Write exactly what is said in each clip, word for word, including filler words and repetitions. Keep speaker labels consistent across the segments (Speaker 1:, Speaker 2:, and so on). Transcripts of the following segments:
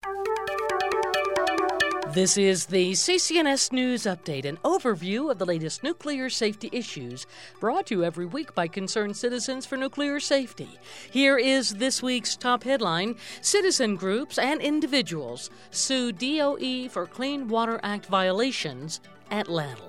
Speaker 1: This is the C C N S News Update, an overview of the latest nuclear safety issues, brought to you every week by concerned citizens for nuclear safety. Here is this week's top headline: citizen groups and individuals sue D O E for Clean Water Act violations at LANL.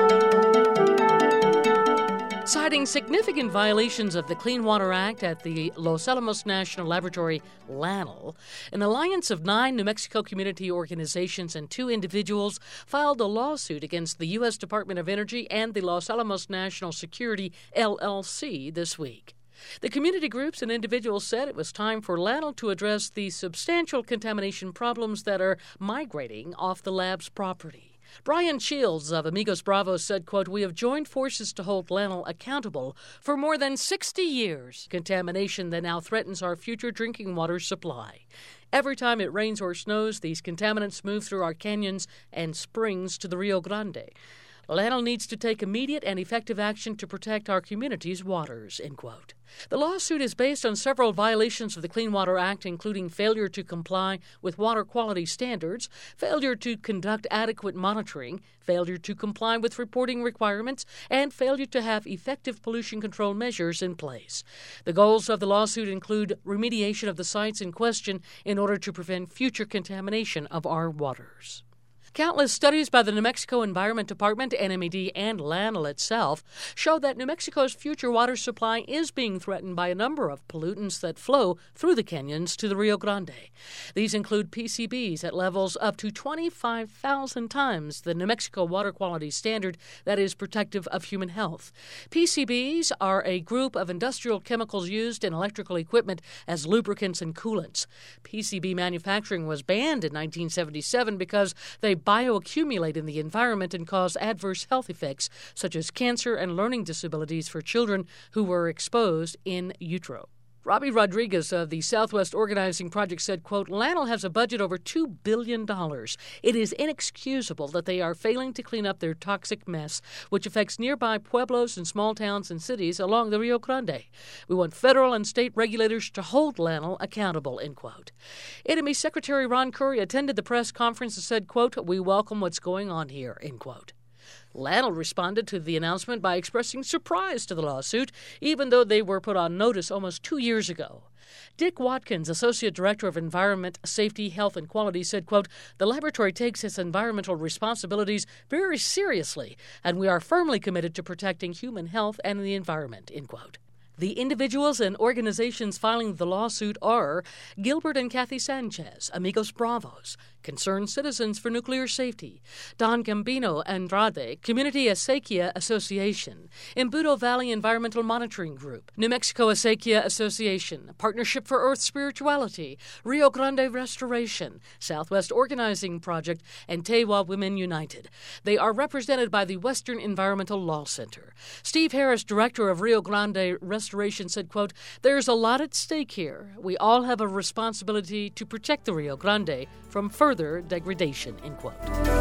Speaker 1: Citing significant violations of the Clean Water Act at the Los Alamos National Laboratory, LANL, an alliance of nine New Mexico community organizations and two individuals filed a lawsuit against the U S Department of Energy and the Los Alamos National Security, L L C, this week. The community groups and individuals said it was time for LANL to address the substantial contamination problems that are migrating off the lab's property. Brian Shields of Amigos Bravos said, quote, "We have joined forces to hold LANL accountable for more than sixty years. Contamination that now threatens our future drinking water supply. Every time it rains or snows, these contaminants move through our canyons and springs to the Rio Grande. LANL needs to take immediate and effective action to protect our community's waters," end quote. The lawsuit is based on several violations of the Clean Water Act, including failure to comply with water quality standards, failure to conduct adequate monitoring, failure to comply with reporting requirements, and failure to have effective pollution control measures in place. The goals of the lawsuit include remediation of the sites in question in order to prevent future contamination of our waters. Countless studies by the New Mexico Environment Department, N M E D, and LANL itself show that New Mexico's future water supply is being threatened by a number of pollutants that flow through the canyons to the Rio Grande. These include P C Bs at levels up to twenty-five thousand times the New Mexico water quality standard that is protective of human health. P C Bs are a group of industrial chemicals used in electrical equipment as lubricants and coolants. P C B manufacturing was banned in nineteen seventy-seven because they bioaccumulate in the environment and cause adverse health effects such as cancer and learning disabilities for children who were exposed in utero. Robbie Rodriguez of the Southwest Organizing Project said, quote, "LANL has a budget over two billion dollars. It is inexcusable that they are failing to clean up their toxic mess, which affects nearby pueblos and small towns and cities along the Rio Grande. We want federal and state regulators to hold LANL accountable," end quote. N M E Secretary Ron Curry attended the press conference and said, quote, "We welcome what's going on here," end quote. LANL responded to the announcement by expressing surprise to the lawsuit, even though they were put on notice almost two years ago. Dick Watkins, Associate Director of Environment, Safety, Health, and Quality, said, quote, "The laboratory takes its environmental responsibilities very seriously, and we are firmly committed to protecting human health and the environment," end quote. The individuals and organizations filing the lawsuit are Gilbert and Kathy Sanchez, Amigos Bravos, Concerned Citizens for Nuclear Safety, Don Gambino Andrade, Community Acequia Association, Embudo Valley Environmental Monitoring Group, New Mexico Acequia Association, Partnership for Earth Spirituality, Rio Grande Restoration, Southwest Organizing Project, and Tewa Women United. They are represented by the Western Environmental Law Center. Steve Harris, Director of Rio Grande Restoration, said, quote, "There's a lot at stake here. We all have a responsibility to protect the Rio Grande from further degradation," end quote.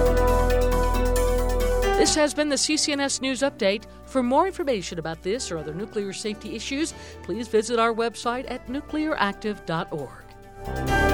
Speaker 1: This has been the C C N S News Update. For more information about this or other nuclear safety issues, please visit our website at nuclear active dot org.